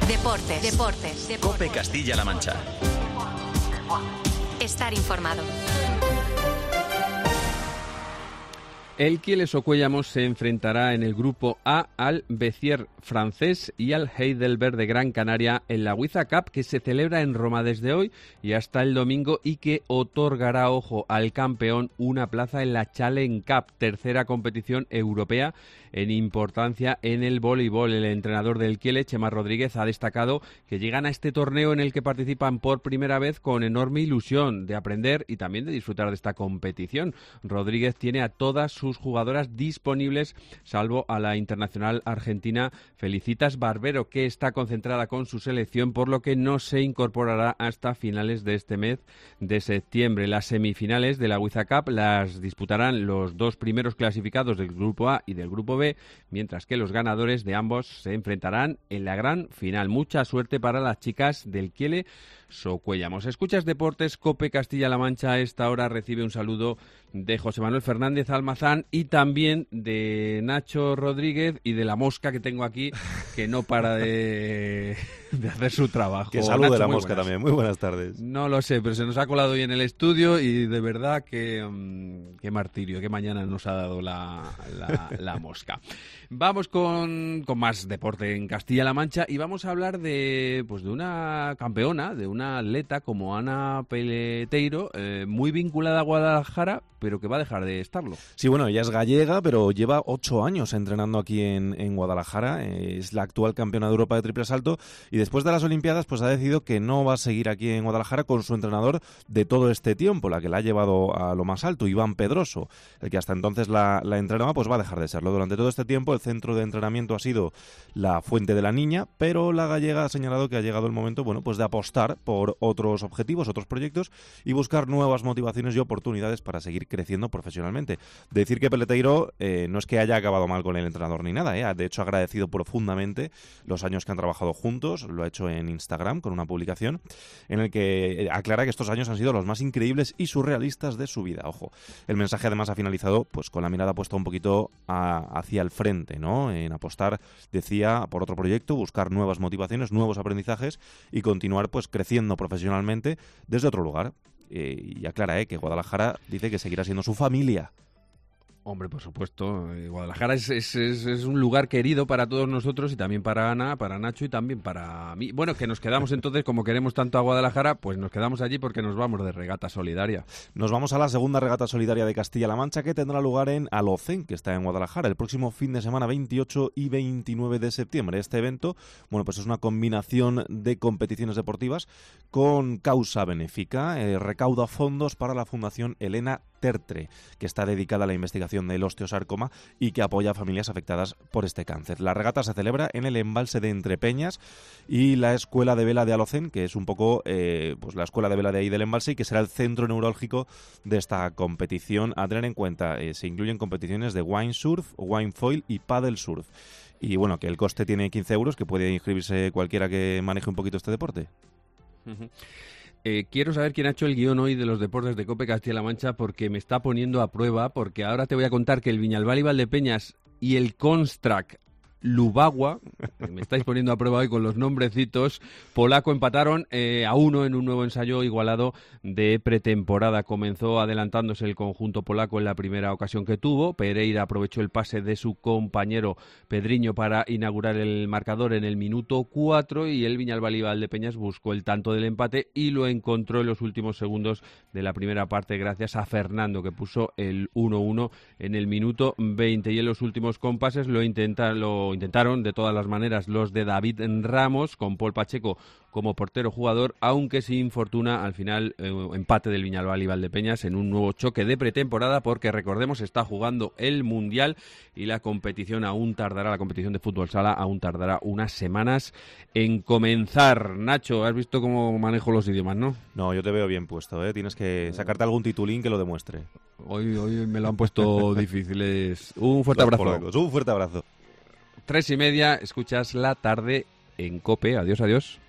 Deportes. COPE Castilla-La Mancha. Estar informado. El Kielce Socuellamos se enfrentará en el grupo A al Béziers francés y al Heidelberg de Gran Canaria en la UEFA Cup, que se celebra en Roma desde hoy y hasta el domingo y que otorgará, ojo, al campeón una plaza en la Challenge Cup, tercera competición europea en importancia en el voleibol. El entrenador del Kielce, Chema Rodríguez, ha destacado que llegan a este torneo en el que participan por primera vez con enorme ilusión de aprender y también de disfrutar de esta competición. Rodríguez tiene a todas sus jugadoras disponibles, salvo a la internacional argentina Felicitas Barbero, que está concentrada con su selección, por lo que no se incorporará hasta finales de este mes de septiembre. Las semifinales de la UEFA Cup las disputarán los dos primeros clasificados del grupo A y del grupo B, mientras que los ganadores de ambos se enfrentarán en la gran final. Mucha suerte para las chicas del Kielce Socuellamos. Escuchas Deportes, COPE Castilla-La Mancha. A esta hora recibe un saludo de José Manuel Fernández Almazán y también de Nacho Rodríguez y de la mosca que tengo aquí, que no para de hacer su trabajo. Que salude Nacho, la mosca también. Muy buenas tardes. No lo sé, pero se nos ha colado hoy en el estudio y de verdad que qué martirio, qué mañana nos ha dado la mosca. Vamos con más deporte en Castilla-La Mancha y vamos a hablar de una campeona, de una atleta como Ana Peleteiro, muy vinculada a Guadalajara, pero que va a dejar de estarlo. Sí, bueno, ella es gallega, pero lleva 8 años entrenando aquí en Guadalajara. Es la actual campeona de Europa de triple salto y después de las Olimpiadas pues ha decidido que no va a seguir aquí en Guadalajara con su entrenador de todo este tiempo, la que la ha llevado a lo más alto, Iván Pedroso, el que hasta entonces la entrenaba, pues va a dejar de serlo. Durante todo este tiempo el centro de entrenamiento ha sido la Fuente de la Niña, pero la gallega ha señalado que ha llegado el momento, pues de apostar por otros objetivos, otros proyectos y buscar nuevas motivaciones y oportunidades para seguir creciendo profesionalmente. Decir que Peleteiro no es que haya acabado mal con el entrenador ni nada, de hecho ha agradecido profundamente los años que han trabajado juntos, lo ha hecho en Instagram con una publicación en el que aclara que estos años han sido los más increíbles y surrealistas de su vida. Ojo, el mensaje además ha finalizado pues con la mirada puesta un poquito hacia el frente, ¿no? En apostar, decía, por otro proyecto, buscar nuevas motivaciones, nuevos aprendizajes y continuar pues creciendo profesionalmente desde otro lugar. Y aclara que Guadalajara dice que seguirá siendo su familia. Hombre, por supuesto. Guadalajara es un lugar querido para todos nosotros y también para Ana, para Nacho y también para mí. Bueno, que nos quedamos entonces, como queremos tanto a Guadalajara, pues nos quedamos allí porque nos vamos de regata solidaria. Nos vamos a la segunda regata solidaria de Castilla-La Mancha, que tendrá lugar en Alocén, que está en Guadalajara, el próximo fin de semana 28 y 29 de septiembre. Este evento, pues es una combinación de competiciones deportivas con causa benéfica. Recauda fondos para la Fundación Elena Tertre, que está dedicada a la investigación del osteosarcoma y que apoya a familias afectadas por este cáncer. La regata se celebra en el embalse de Entrepeñas y la Escuela de Vela de Alocén, que es un poco la escuela de vela de ahí del embalse y que será el centro neurálgico de esta competición. A tener en cuenta, se incluyen competiciones de windsurf, windfoil y paddle surf. Y bueno, que el coste tiene 15 euros, que puede inscribirse cualquiera que maneje un poquito este deporte. Uh-huh. Quiero saber quién ha hecho el guión hoy de los deportes de COPE Castilla-La Mancha porque me está poniendo a prueba, porque ahora te voy a contar que el Viñalbal y Valdepeñas y el Konstrak Lubagua, me estáis poniendo a prueba hoy con los nombrecitos, polaco, empataron a 1 en un nuevo ensayo igualado de pretemporada. Comenzó adelantándose el conjunto polaco en la primera ocasión que tuvo. Pereira aprovechó el pase de su compañero Pedriño para inaugurar el marcador en el minuto 4 y el Viñalbal y Valdepeñas buscó el tanto del empate y lo encontró en los últimos segundos de la primera parte gracias a Fernando, que puso el 1-1 en el minuto 20 y en los últimos compases lo intentaron de todas las maneras los de David Ramos, con Paul Pacheco como portero jugador, aunque sin fortuna al final empate del Viñalbal y Valdepeñas en un nuevo choque de pretemporada, porque recordemos está jugando el Mundial y la competición aún tardará, la competición de fútbol sala aún tardará unas semanas en comenzar. Nacho, has visto cómo manejo los idiomas, ¿no? No, yo te veo bien puesto, tienes que sacarte algún titulín que lo demuestre. Hoy me lo han puesto difíciles. Un fuerte abrazo. Un fuerte abrazo. 3:30, escuchas La Tarde en COPE. Adiós, adiós.